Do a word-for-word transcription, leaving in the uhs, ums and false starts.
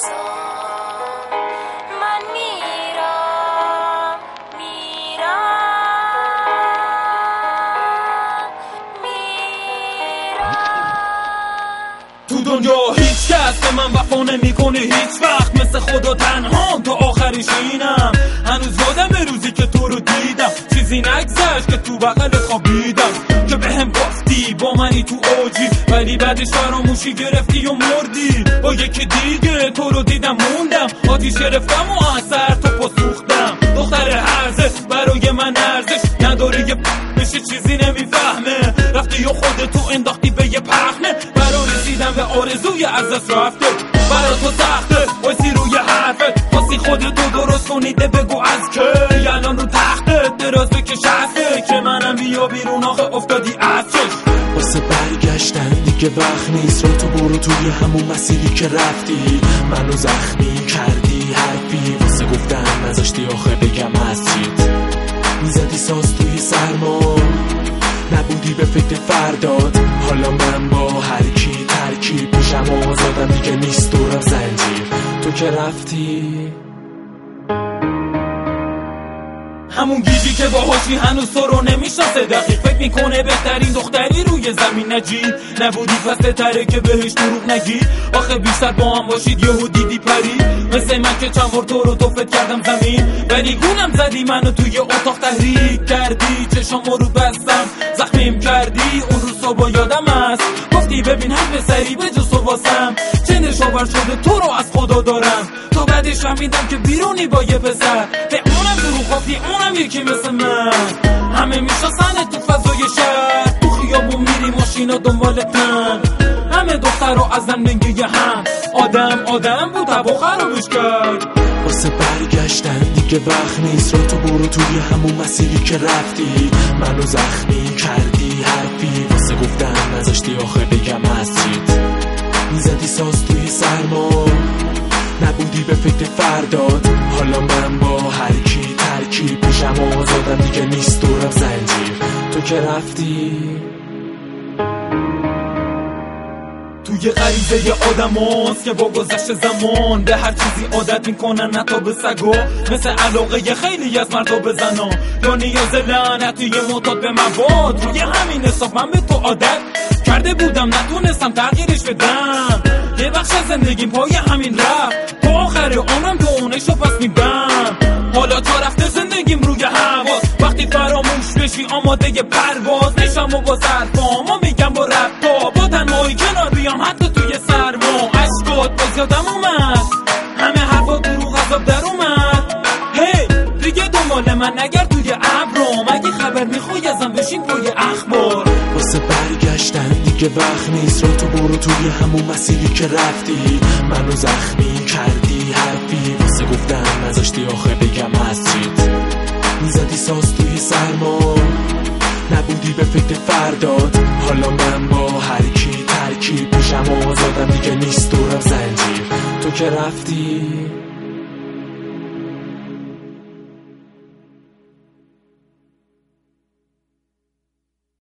من میرم میرم میرم. تو دنیا هیچ کس به من وفا نمیکنه هیچ وقت، مثل خدا تنهام تا آخرش اینم. هنوز یادم روزی که تو رو دیدم، چیزی نگذشت که تو بغلت خوابیدم، که به هم گفتی با منی تو اوجی، ولی بعدش فراموشی گرفتی و مردی. با یکی دیگه تو رو دیدم موندم، آتیش گرفتم و از سر تو پاسوختم. دختر هرزه برای من ارزش نداره، یه بشه چیزی نمیفهمه. رفتی و خودتو انداختی به یه پخمه، برا رسیدم به آرزوی از دست رفته. برا تو سخته وایسی روی حرفت، خواستی خودتو درست کنیده بگو از که الان رو تخته دراز بکش از فکر منم بیا بیرون آخه افتادی از چشم. واسه برگشتن دیگه وقت نیست، رو تو برو توی همون مسیری که رفتی. منو زخمی کردی حرفی واسه گفتن نذاشتی آخه بگم از چیت. میزدی ساز توی سرما نبودی به فکر فرداد، حالا من با هر کی ترکیب میشم و آزادم دیگه نیست دورم زنجیر. تو که رفتی همون گیجی که باهاشی هنوز تو رو نمیشناسه، دقیق فکر میکنه بهترین دختری روی زمین. نجید نبودی پس بهتره که بهش دروغ نگی، آخه بیشتر با هم باشید یهو دیدی پری. مثل من که چند بار تو رو توفت کردم زمین، ولی گونم زدی منو توی اتاق تحریک کردی. چشامو رو بستم زخمیم کردی، اون روز صبح یادم است گفتی ببین هر پسری به جز تو واسم چه نشاور شده تو رو از خدا دارم. تا بعدش فهمیدم که بیرونی با یه پسر، به اونم دروغ گفتی اونم یکی مثل من. همه میشناسن تو فضای شهر، تو خیابون میری ماشینا دنبالتن، همه دخترها از زندگی هم. آدم آدم بود تبا خرابش کرد. واسه برگشتن دیگه وقت نیست، رو تو برو توی همون مسیری که رفتی. منو زخمی کردی حرفی واسه گفتن نذاشتی آخه بگم از چیت. میزدی ساز توی سرما نبودی به فکر فرداد، حالا من با هر کی ترکیب میشم و آزادم دیگه نیست دورم زنجیر. تو که رفتی توی غریزه آدم هاست که با گذشت زمان به هر چیزی عادت میکنن، نه تا به سگا. مثل علاقه خیلی از مردا به زنا، یا نیاز لعنتی معتاد به مواد. روی همین حساب من به تو عادت کرده بودم، نتونستم تغییرش بدم. یه بخش از زندگیم پای همین رفت، تا آخر عمرم تو اونشو پس میدم. حالا تا رفته زندگیم روی حواس، وقتی فراموش بشی آماده ی پرواز نشم و با سرفاما میگم با ربطا، با تنهایی کنار بیام حتی توی سرما. عشقات باز یادم اومد، همه حرفا دروغ عذاب در اومد. هی دیگه دنبال من نگر توی ابرام، اگه خبر میخوای ازم بشین پای اخبار. واسه برگشتن دیگه وقت نیست، رو تو برو توی همون مسیری که رفتی. منو زخمی کردی حرفی واسه گفتن نذاشتی آخه بگم از چیت. میزدی ساز توی سرما نبودی به فکر فرداد، حالا من با هر کی ترکیب میشم و آزادم دیگه نیست دورم زنجیر. تو که رفتی